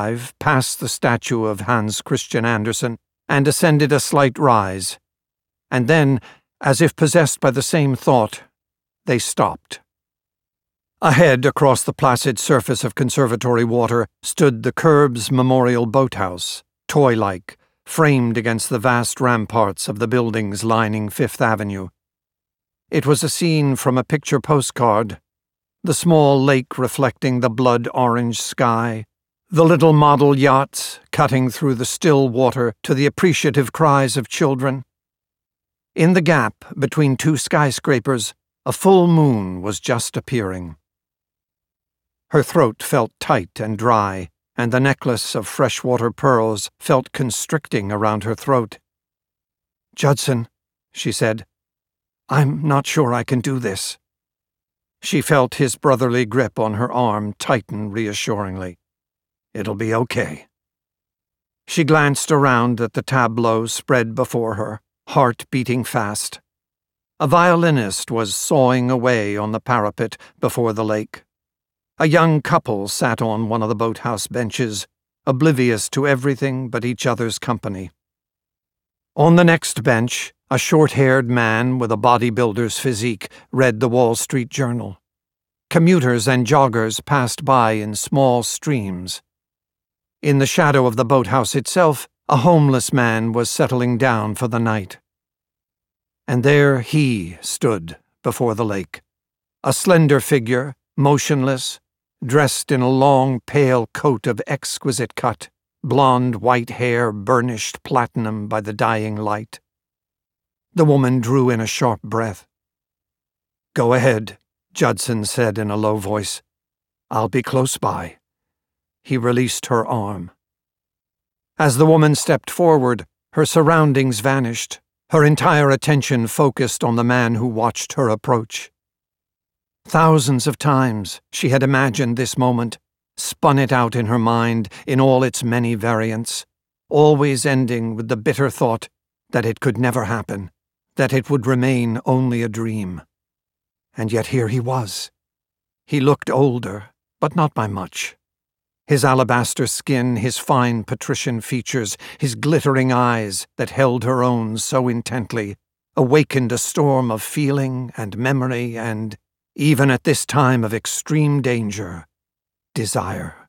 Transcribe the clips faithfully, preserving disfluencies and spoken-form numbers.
past the statue of Hans Christian Andersen and ascended a slight rise, and then, as if possessed by the same thought, they stopped. Ahead, across the placid surface of conservatory water, stood the Curbs Memorial Boathouse, toy-like, framed against the vast ramparts of the buildings lining Fifth Avenue. It was a scene from a picture postcard, the small lake reflecting the blood-orange sky, the little model yachts cutting through the still water to the appreciative cries of children. In the gap between two skyscrapers, a full moon was just appearing. Her throat felt tight and dry, and the necklace of freshwater pearls felt constricting around her throat. "Judson," she said, "I'm not sure I can do this." She felt his brotherly grip on her arm tighten reassuringly. "It'll be okay." She glanced around at the tableau spread before her, heart beating fast. A violinist was sawing away on the parapet before the lake. A young couple sat on one of the boathouse benches, oblivious to everything but each other's company. On the next bench, a short-haired man with a bodybuilder's physique read the Wall Street Journal. Commuters and joggers passed by in small streams. In the shadow of the boathouse itself, a homeless man was settling down for the night. And there he stood before the lake, a slender figure, motionless, dressed in a long, pale coat of exquisite cut, blonde white hair burnished platinum by the dying light. The woman drew in a sharp breath. "Go ahead," Judson said in a low voice. "I'll be close by." He released her arm. As the woman stepped forward, her surroundings vanished, her entire attention focused on the man who watched her approach. Thousands of times she had imagined this moment, spun it out in her mind in all its many variants, always ending with the bitter thought that it could never happen, that it would remain only a dream. And yet here he was. He looked older, but not by much. His alabaster skin, his fine patrician features, his glittering eyes that held her own so intently, awakened a storm of feeling and memory and, even at this time of extreme danger, desire.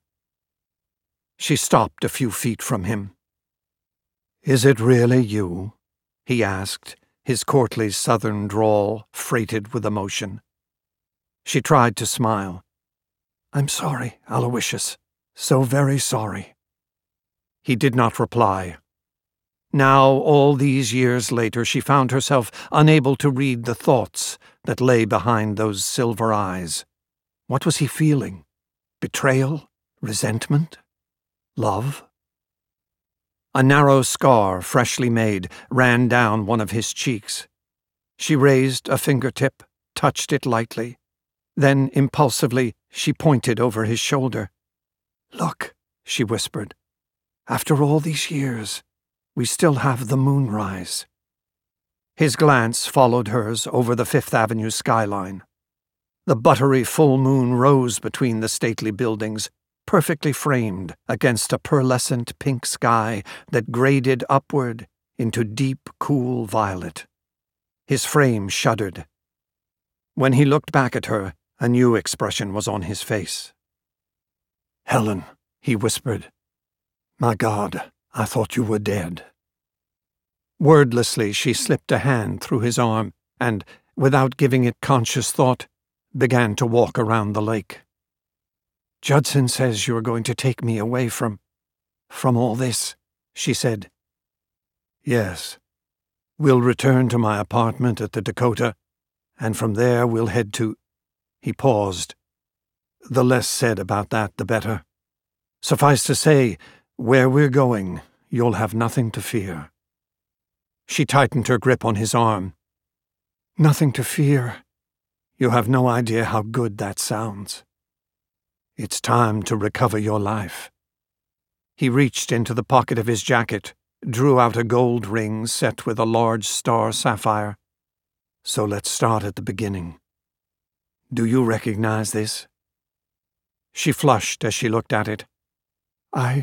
She stopped a few feet from him. "Is it really you?" he asked, his courtly southern drawl freighted with emotion. She tried to smile. "I'm sorry, Aloysius. So very sorry." He did not reply. Now, all these years later, she found herself unable to read the thoughts that lay behind those silver eyes. What was he feeling? Betrayal? Resentment? Love? A narrow scar, freshly made, ran down one of his cheeks. She raised a fingertip, touched it lightly. Then, impulsively, she pointed over his shoulder. "Look," she whispered. "After all these years, we still have the moonrise." His glance followed hers over the Fifth Avenue skyline. The buttery full moon rose between the stately buildings, perfectly framed against a pearlescent pink sky that graded upward into deep, cool violet. His frame shuddered. When he looked back at her, a new expression was on his face. "Helen," he whispered. "My God, I thought you were dead." Wordlessly, she slipped a hand through his arm and, without giving it conscious thought, began to walk around the lake. "Judson says you are going to take me away from... from all this," she said. "Yes. We'll return to my apartment at the Dakota, and from there we'll head to..." He paused. "The less said about that, the better. Suffice to say, where we're going, you'll have nothing to fear." She tightened her grip on his arm. "Nothing to fear. You have no idea how good that sounds. It's time to recover your life." He reached into the pocket of his jacket, drew out a gold ring set with a large star sapphire. "So let's start at the beginning. Do you recognize this?" She flushed as she looked at it. I